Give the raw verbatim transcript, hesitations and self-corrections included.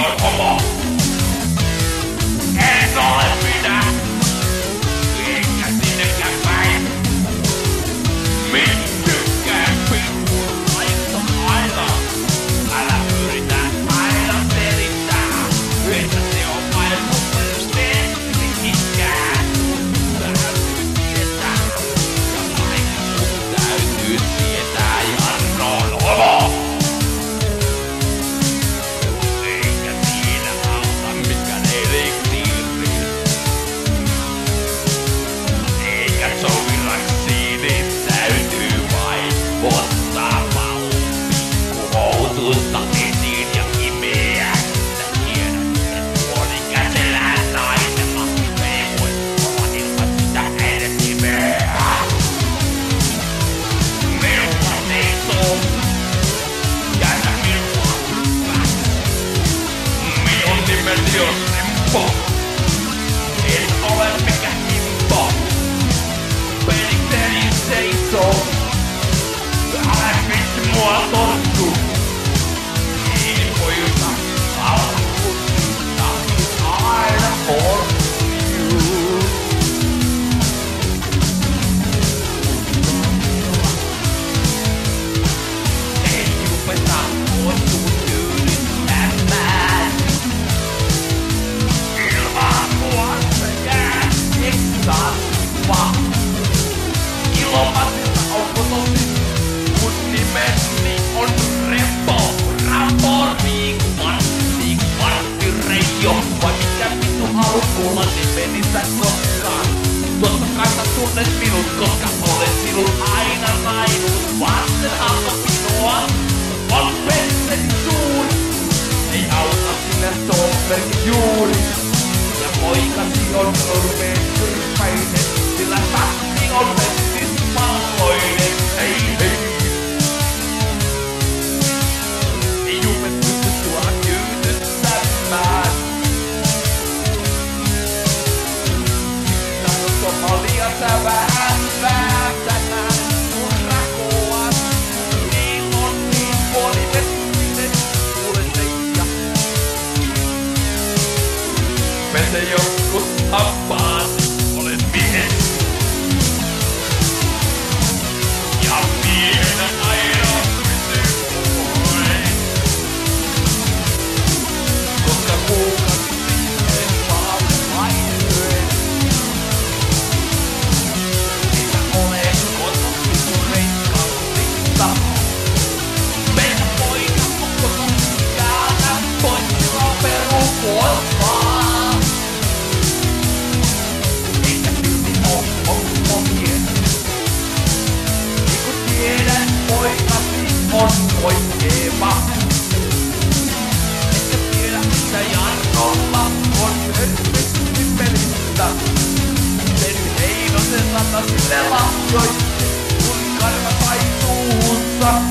on homo. En ole minä, enkä sinekään päin. Minä tykkään pitkuun laittaa aina. Älä yritä aina selittää, että se on vain mun ikään. Täytyy tietää, ja vain mun täytyy tietää, Jarno on homo. Eikä siinä auta mikään elektriiri. Eikä sovi raksiini, täytyy vain ottaa paluu pikkuhousuutta esiin ja imeä. Sä tiedät, et puolikäselään naisella ei voi olla ilman sitä edes imeä. Minulla seisoo, jätä minua hyvä. Minun nimeni on Simpo, en ole mikään himpo. Pelikseni seisoo, älä vitsi mua torttu. Niin pojilta alkuutta, aina for you. Ei rupeta muuttuu tyydyttämään. Ilman mua sä jää eksastua. Ilomatilta on kotosi, mun nimeni on Repo. Rambo, Riikvartti, Kvartti, Reijo. Vai mikä vittu haluat kuulla nimeni sä koskaan? Totta kai sä tunnet minut, koska olen sinun aina ainut. Vastenhalko minua on pesseni suuri. Ei auta sillä se on merkki juuri. Ja poikasi on nurmeen tyrpäinen, sillä tahti on messis palloinen. Hei hei. Ei jume pysty sua tyydyttämään. Sitten on liian sä vähän vääntämään. Mun rakoas, niin on niin puolivettinen. Kuule Seija. Pese joskus hampaan, olet mies. Ja miehenä aina pysyy puoleen. Koska kuukausi siihen vaan vaihtoen. Eikä ole kotosi sun reikkautista. Meitä poika on kotosi täältä pois silloin perukuolpaa. Eikä silti oo homo mies. Niin kun tiedät poikasi on poikkeava. Etkä tiedä mitä Jarnolla on hörpysti pelistä. Sen heinosen sata sille lahjoitti, kun karva sai suussa.